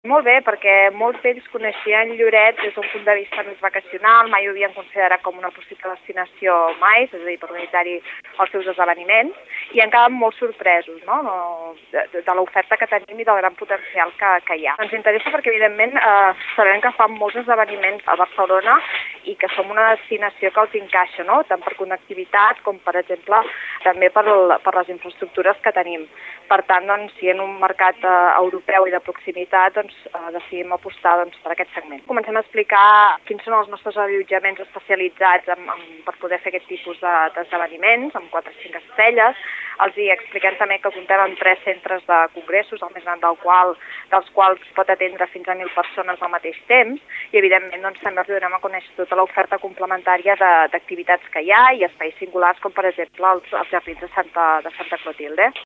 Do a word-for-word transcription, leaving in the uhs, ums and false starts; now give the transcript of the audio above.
Molt bé, perquè molts d'ells coneixien Lloret des d'un punt de vista més vacacional, mai ho havien considerat com una possible destinació mai, és a dir, per unitar-hi els seus esdeveniments, i han quedat molt sorpresos, no?, de, de, de l'oferta que tenim i del gran potencial que, que hi ha. Ens interessa perquè, evidentment, eh, sabem que fan molts esdeveniments a Barcelona i que som una destinació que els encaixa, no?, tant per connectivitat com, per exemple, també per, el, per les infraestructures que tenim. Per tant, doncs, si en un mercat eh, europeu i de proximitat, doncs, eh, decidim apostar doncs, per aquest segment. Comencem a explicar quins són els nostres allotjaments especialitzats en, en, per poder fer aquest tipus d'esdeveniments, amb quatre o cinc estrelles. Els hi expliquem també que comptem amb tres centres de congressos, el més gran del qual, dels quals pot atendre fins a mil persones al mateix temps, i evidentment doncs, també els donem a conèixer tota l'oferta complementària d'activitats que hi ha i espais singulars com per exemple els, els jardins de Santa, de Santa Clotilde.